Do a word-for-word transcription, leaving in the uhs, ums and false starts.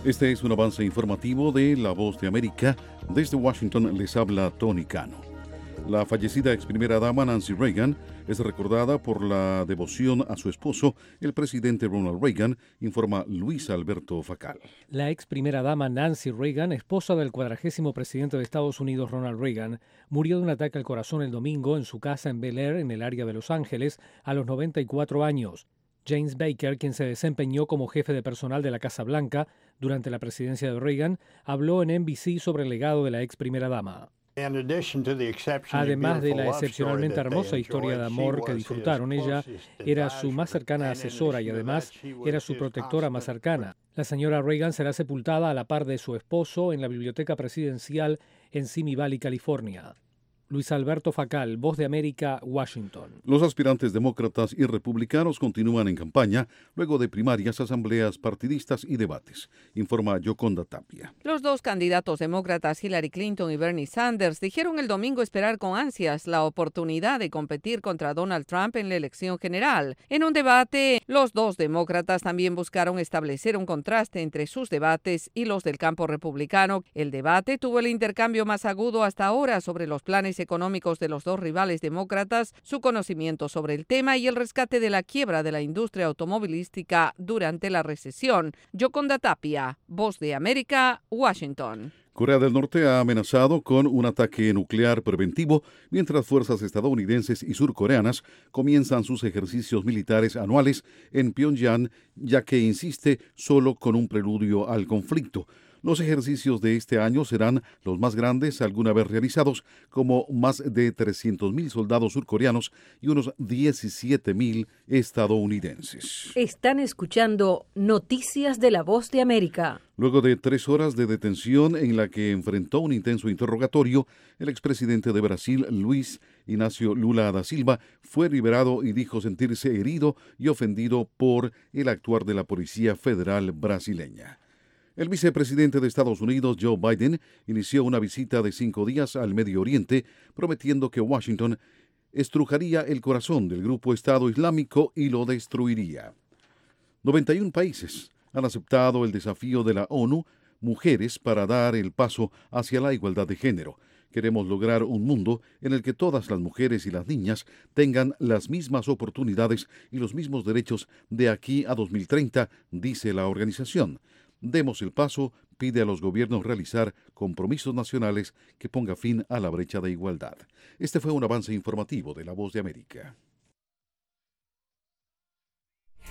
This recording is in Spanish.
Este es un avance informativo de La Voz de América. Desde Washington les habla Tony Cano. La fallecida ex primera dama Nancy Reagan es recordada por la devoción a su esposo, el presidente Ronald Reagan, informa Luis Alberto Facal. La ex primera dama Nancy Reagan, esposa del cuadragésimo presidente de Estados Unidos Ronald Reagan, murió de un ataque al corazón el domingo en su casa en Bel Air, en el área de Los Ángeles, a los noventa y cuatro años. James Baker, quien se desempeñó como jefe de personal de la Casa Blanca durante la presidencia de Reagan, habló en N B C sobre el legado de la ex primera dama. Además de la excepcionalmente hermosa historia de amor que disfrutaron, ella era su más cercana asesora y además era su protectora más cercana. La señora Reagan será sepultada a la par de su esposo en la Biblioteca Presidencial en Simi Valley, California. Luis Alberto Facal, Voz de América, Washington. Los aspirantes demócratas y republicanos continúan en campaña luego de primarias, asambleas partidistas y debates, informa Yoconda Tapia. Los dos candidatos demócratas, Hillary Clinton y Bernie Sanders, dijeron el domingo esperar con ansias la oportunidad de competir contra Donald Trump en la elección general. En un debate, los dos demócratas también buscaron establecer un contraste entre sus debates y los del campo republicano. El debate tuvo el intercambio más agudo hasta ahora sobre los planes económicos de los dos rivales demócratas, su conocimiento sobre el tema y el rescate de la quiebra de la industria automovilística durante la recesión. Yoconda Tapia, Voz de América, Washington. Corea del Norte ha amenazado con un ataque nuclear preventivo mientras fuerzas estadounidenses y surcoreanas comienzan sus ejercicios militares anuales en Pyongyang, ya que insiste solo con un preludio al conflicto. Los ejercicios de este año serán los más grandes alguna vez realizados, como más de trescientos mil soldados surcoreanos y unos diecisiete mil estadounidenses. Están escuchando Noticias de la Voz de América. Luego de tres horas de detención en la que enfrentó un intenso interrogatorio, el expresidente de Brasil, Luis Inácio Lula da Silva, fue liberado y dijo sentirse herido y ofendido por el actuar de la Policía Federal brasileña. El vicepresidente de Estados Unidos, Joe Biden, inició una visita de cinco días al Medio Oriente, prometiendo que Washington estrujaría el corazón del grupo Estado Islámico y lo destruiría. noventa y un países han aceptado el desafío de la ONU, Mujeres para dar el paso hacia la igualdad de género. Queremos lograr un mundo en el que todas las mujeres y las niñas tengan las mismas oportunidades y los mismos derechos de aquí a dos mil treinta, dice la organización. Demos el paso, pide a los gobiernos realizar compromisos nacionales que ponga fin a la brecha de igualdad. Este fue un avance informativo de La Voz de América.